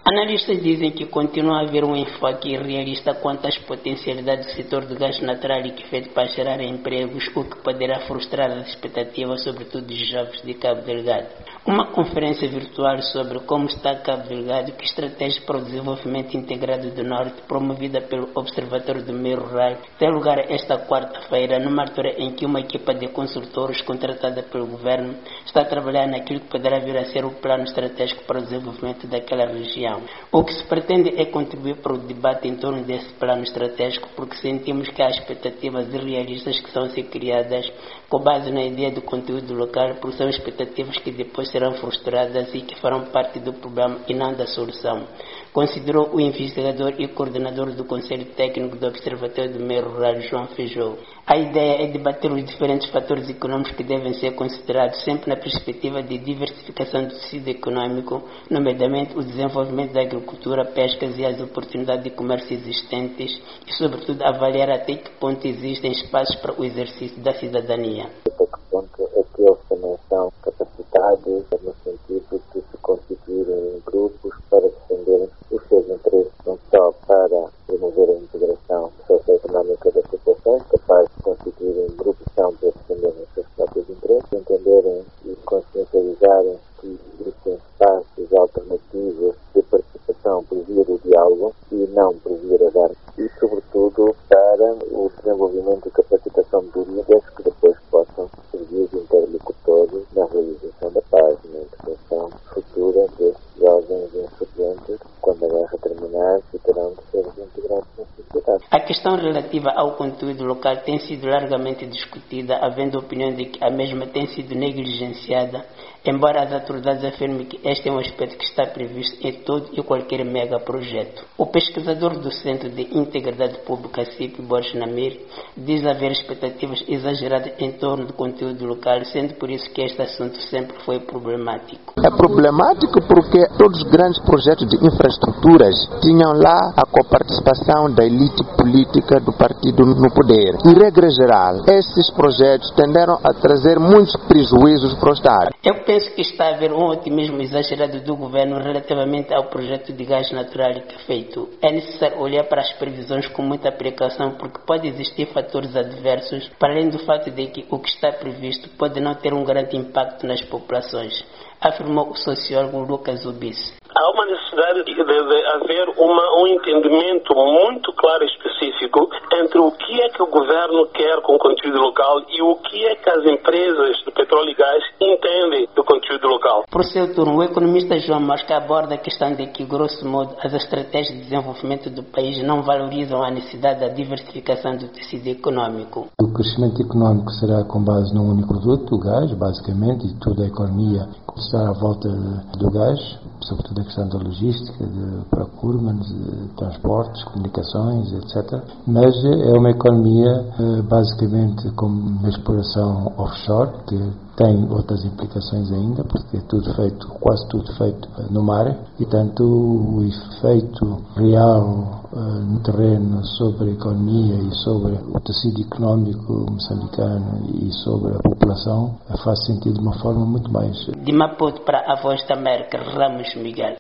Analistas dizem que continua a haver um enfoque irrealista quanto às potencialidades do setor do gás natural e que feito para gerar empregos, o que poderá frustrar as expectativas, sobretudo dos jovens de Cabo Delgado. Uma conferência virtual sobre como está Cabo Delgado, que estratégia para o desenvolvimento integrado do Norte, promovida pelo Observatório do Meio Rural, tem lugar esta quarta-feira, numa altura em que uma equipa de consultores contratada pelo governo está a trabalhar naquilo que poderá vir a ser o plano estratégico para o desenvolvimento daquela região. O que se pretende é contribuir para o debate em torno desse plano estratégico, porque sentimos que há expectativas irrealistas que são a ser criadas com base na ideia do conteúdo local, porque são expectativas que depois serão frustradas e que farão parte do problema e não da solução, considerou o investigador e coordenador do Conselho Técnico do Observatório do Meio Rural, João Feijó. A ideia é debater os diferentes fatores econômicos que devem ser considerados sempre na perspectiva de diversificação do tecido econômico, nomeadamente o desenvolvimento da agricultura, pescas e as oportunidades de comércio existentes e, sobretudo, avaliar até que ponto existem espaços para o exercício da cidadania. Até que ponto é que eles também são capacitados no sentido de se constituírem em grupos para defenderem os seus interesses, não só para promover a integração socioeconómica das populações, capazes de constituírem grupos para defenderem os seus próprios interesses, entenderem e consciencializarem que existem espaços alternativos de participação por via do diálogo e não por via das armas, e sobretudo para o desenvolvimento e capacitação de líderes que depois possam servir de interlocutores na realização da paz, na integração futura destes jovens insurgentes, quando a guerra terminar, e terão de ser reintegrados na sociedade. A questão relativa ao conteúdo local tem sido largamente discutida, havendo a opinião de que a mesma tem sido negligenciada, embora as autoridades afirmem que este é um aspecto que está previsto em todo e qualquer megaprojeto. O pesquisador do Centro de Integridade Pública, CIP, Borges Namir, diz haver expectativas exageradas em torno do conteúdo local, sendo por isso que este assunto sempre foi problemático. É problemático porque todos os grandes projetos de infraestruturas tinham lá a coparticipação da elite política do partido no poder. E, regra geral, esses projetos tenderam a trazer muitos prejuízos para o Estado. Eu penso que está a haver um otimismo exagerado do governo relativamente ao projeto de gás natural que é feito. É necessário olhar para as previsões com muita precaução, porque pode existir fatores adversos, para além do fato de que o que está previsto pode não ter um grande impacto nas populações, afirmou o sociólogo Lucas Ubis. Há uma necessidade de haver um entendimento muito claro e específico entre o que é que o governo quer com o conteúdo local e o que é que as empresas de petróleo e gás entendem do conteúdo local. Por seu turno, o economista João Mosca aborda a questão de que, grosso modo, as estratégias de desenvolvimento do país não valorizam a necessidade da diversificação do tecido econômico. O crescimento econômico será com base num único produto, o gás, basicamente, e toda a economia estará à volta do gás, sobretudo a questão da logística, de procurement, de transportes, comunicações, etc. Mas é uma economia basicamente com exploração offshore, que tem outras implicações ainda, porque é tudo feito, quase tudo feito no mar, e tanto o efeito real no terreno sobre a economia e sobre o tecido económico moçambicano e sobre a população faz sentido de uma forma muito mais. De Maputo para a Voz da América, Ramos Miguel.